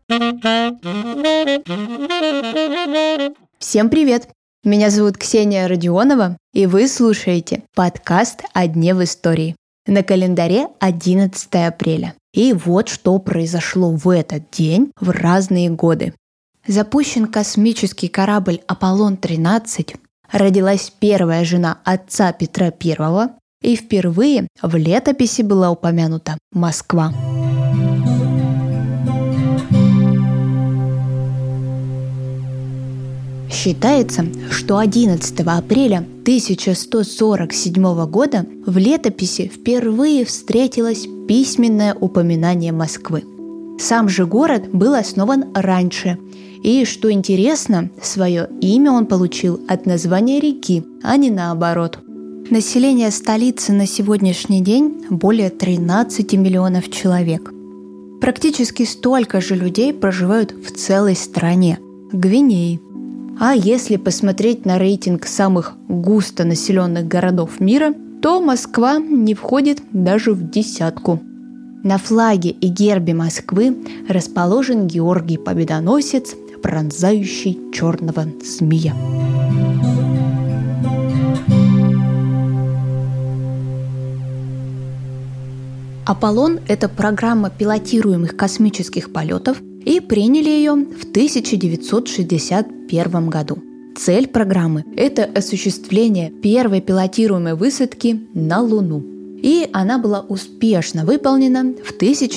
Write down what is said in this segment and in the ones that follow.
Всем привет! Меня зовут Ксения Родионова, и вы слушаете подкаст «О дне в истории». На календаре 11 апреля. И вот что произошло в этот день в разные годы. Запущен космический корабль «Аполлон-13», родилась первая жена отца Петра I, и впервые в летописи была упомянута Москва. Считается, что 11 апреля 1147 года в летописи впервые встретилось письменное упоминание Москвы. Сам же город был основан раньше, и, что интересно, свое имя он получил от названия реки, а не наоборот. Население столицы на сегодняшний день более 13 миллионов человек. Практически столько же людей проживают в целой стране – Гвинеи. А если посмотреть на рейтинг самых густонаселенных городов мира, то Москва не входит даже в десятку. На флаге и гербе Москвы расположен Георгий Победоносец, пронзающий черного змея. «Аполлон» — это программа пилотируемых космических полетов, и приняли ее в 1961 году. Цель программы – это осуществление первой пилотируемой высадки на Луну. И она была успешно выполнена в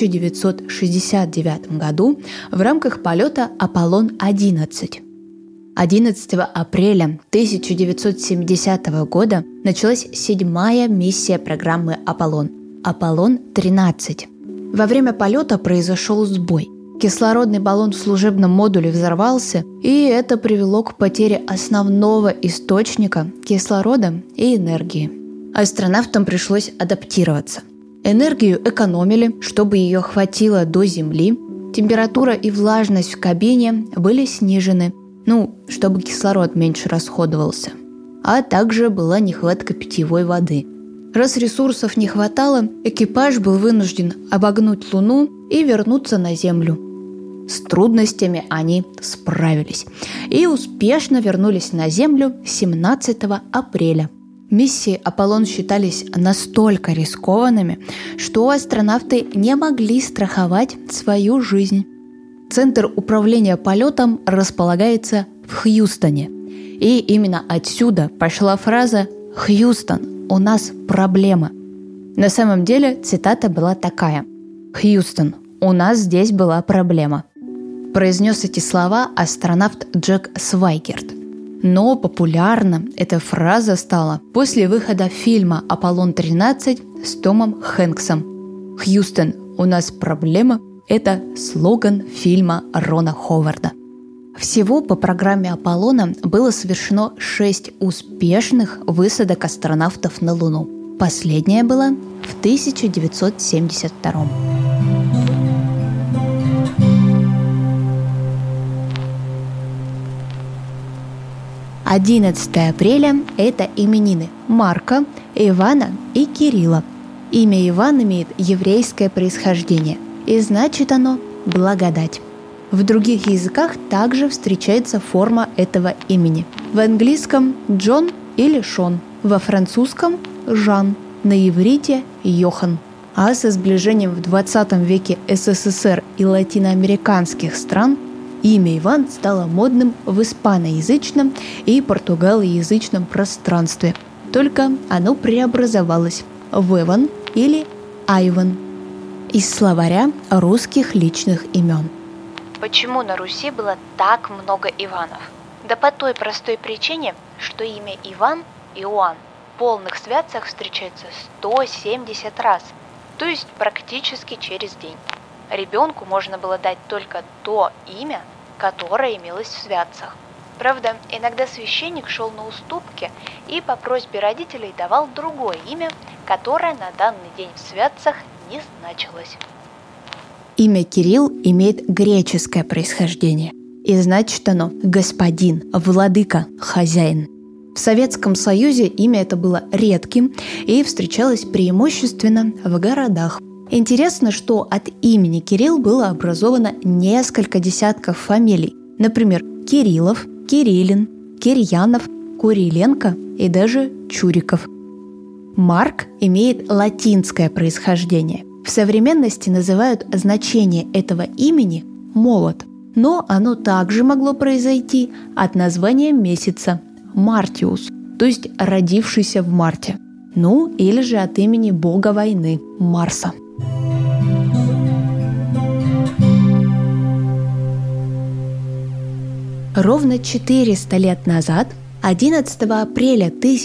1969 году в рамках полета «Аполлон-11». 11 апреля 1970 года началась 7-я миссия программы «Аполлон» – «Аполлон-13». Во время полета произошел сбой. Кислородный баллон в служебном модуле взорвался, и это привело к потере основного источника кислорода и энергии. Астронавтам пришлось адаптироваться. Энергию экономили, чтобы ее хватило до Земли. Температура и влажность в кабине были снижены, чтобы кислород меньше расходовался. А также была нехватка питьевой воды. Раз ресурсов не хватало, экипаж был вынужден обогнуть Луну и вернуться на Землю. С трудностями они справились и успешно вернулись на Землю 17 апреля. Миссии «Аполлон» считались настолько рискованными, что астронавты не могли страховать свою жизнь. Центр управления полетом располагается в Хьюстоне. И именно отсюда пошла фраза «Хьюстон, у нас проблема». На самом деле цитата была такая: «Хьюстон, у нас здесь была проблема». Произнес эти слова астронавт Джек Свайгерт. Но популярна эта фраза стала после выхода фильма «Аполлон-13» с Томом Хэнксом. «Хьюстон, у нас проблема» – это слоган фильма Рона Ховарда. Всего по программе «Аполлона» было совершено 6 успешных высадок астронавтов на Луну. Последняя была в 1972. 11 апреля – это именины Марка, Ивана и Кирилла. Имя Иван имеет еврейское происхождение, и значит оно «благодать». В других языках также встречается форма этого имени. В английском – Джон или Шон, во французском – Жан, на иврите – Йохан. А со сближением в 20 веке СССР и латиноамериканских стран имя Иван стало модным в испаноязычном и португалоязычном пространстве. Только оно преобразовалось в Иван или Айван из словаря русских личных имен. Почему на Руси было так много Иванов? Да по той простой причине, что имя Иван, Иоанн, в полных святцах встречается 170 раз, то есть практически через день. Ребенку можно было дать только то имя, которое имелось в святцах. Правда, иногда священник шел на уступки и по просьбе родителей давал другое имя, которое на данный день в святцах не значилось. Имя Кирилл имеет греческое происхождение, и значит оно «господин», «владыка», «хозяин». В Советском Союзе имя это было редким и встречалось преимущественно в городах. Интересно, что от имени Кирилл было образовано несколько десятков фамилий. Например, Кириллов, Кириллин, Кирьянов, Куриленко и даже Чуриков. Марк имеет латинское происхождение. В современности называют значение этого имени «молот», но оно также могло произойти от названия месяца – Мартиус, то есть родившийся в марте. Ну, или же от имени бога войны – Марса. Ровно 400 лет назад, 11 апреля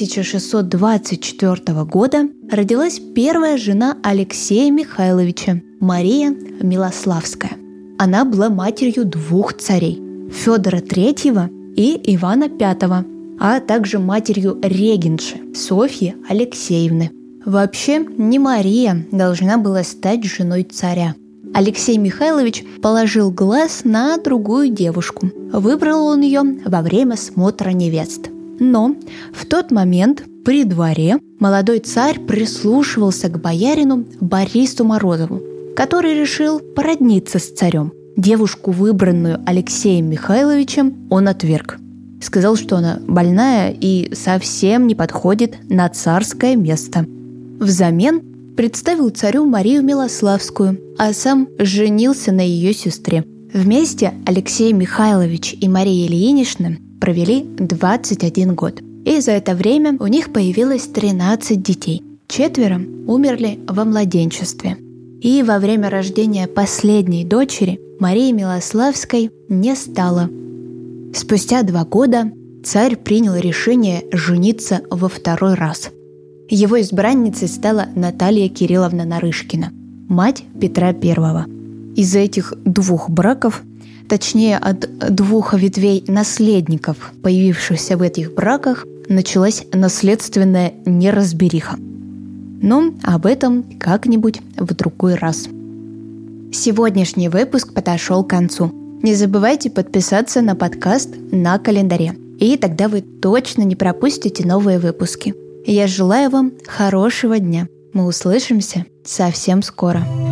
1624 года, родилась первая жена Алексея Михайловича, Мария Милославская. Она была матерью двух царей – Федора III и Ивана V, а также матерью регенши Софьи Алексеевны. Вообще, не Мария должна была стать женой царя. Алексей Михайлович положил глаз на другую девушку. Выбрал он ее во время смотра невест. Но в тот момент при дворе молодой царь прислушивался к боярину Борису Морозову, который решил породниться с царем. Девушку, выбранную Алексеем Михайловичем, он отверг. Сказал, что она больная и совсем не подходит на царское место. Взамен представил царю Марию Милославскую, а сам женился на ее сестре. Вместе Алексей Михайлович и Мария Ильинична провели 21 год. И за это время у них появилось 13 детей. 4 умерли во младенчестве. И во время рождения последней дочери Марии Милославской не стало. Спустя 2 года царь принял решение жениться во второй раз. Его избранницей стала Наталья Кирилловна Нарышкина, мать Петра I. Из-за этих 2 браков, точнее от 2 ветвей наследников, появившихся в этих браках, началась наследственная неразбериха. Но об этом как-нибудь в другой раз. Сегодняшний выпуск подошел к концу. Не забывайте подписаться на подкаст на календаре, и тогда вы точно не пропустите новые выпуски. Я желаю вам хорошего дня. Мы услышимся совсем скоро.